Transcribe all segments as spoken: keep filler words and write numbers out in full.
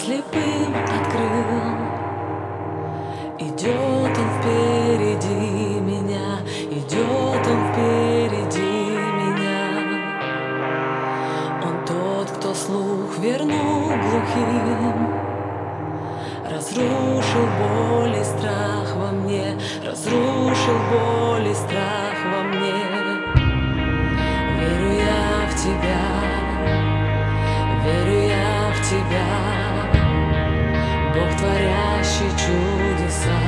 слепым открыл. Идет он впереди меня, идет он впереди меня. Он тот, кто слух вернул глухим, разрушил боль и страх во мне, разрушил боль и страх во мне. Верю я в тебя, верю я в тебя, Бог, творящий чудеса.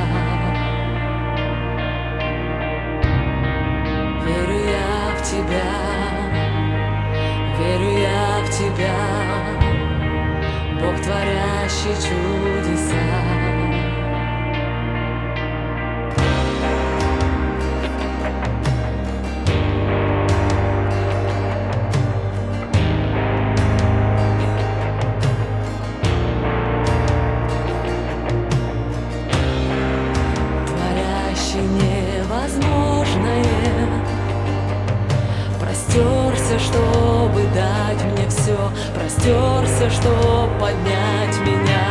Верю я в тебя, верю я в тебя, Бог, творящий чудеса. Невозможное, простерся, чтобы дать мне все, простерся, чтобы поднять меня.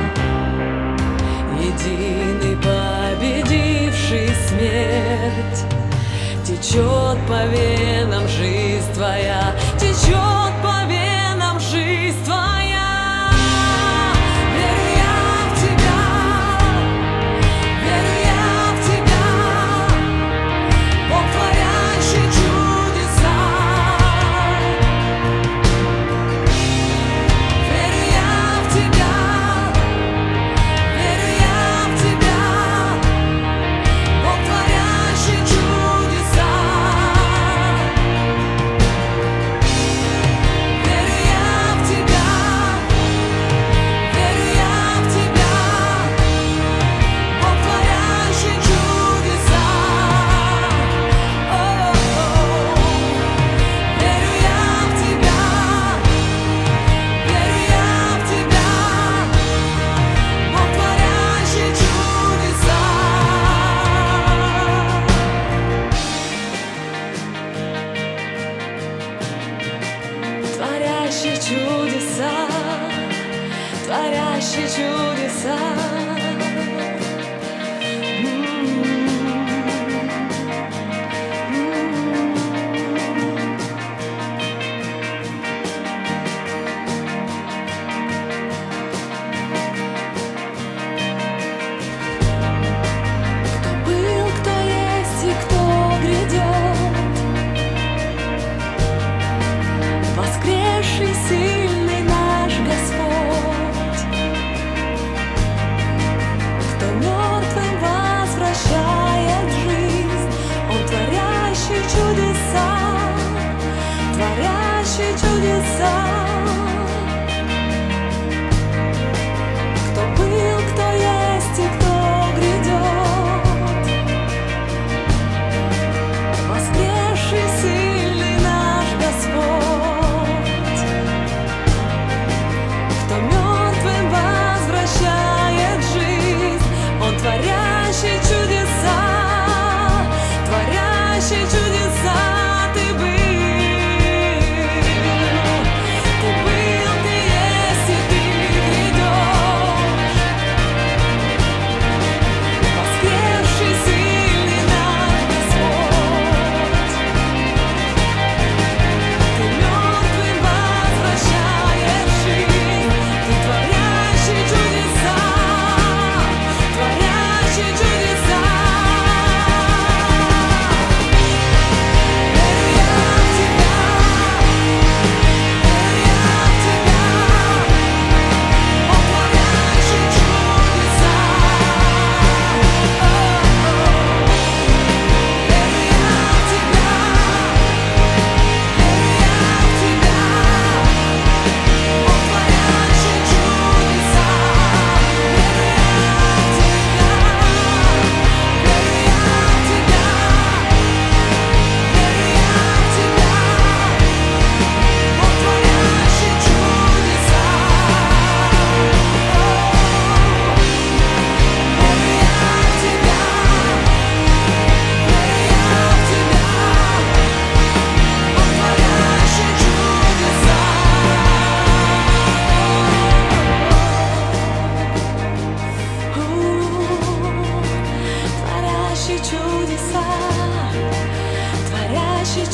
Единый, победивший смерть, течет по венам жизнь твоя, течет по венам жизнь твоя. Творящий чудеса, творящий чудеса. Кто был, кто есть и кто грядет, воскресший, сильный наш Господь.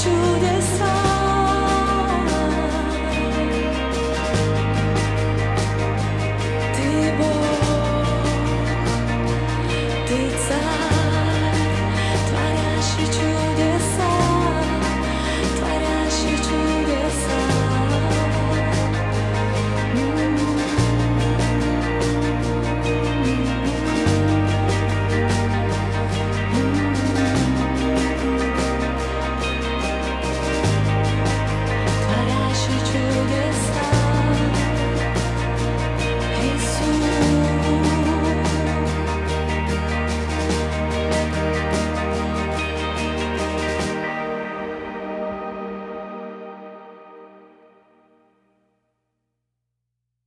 чудеса.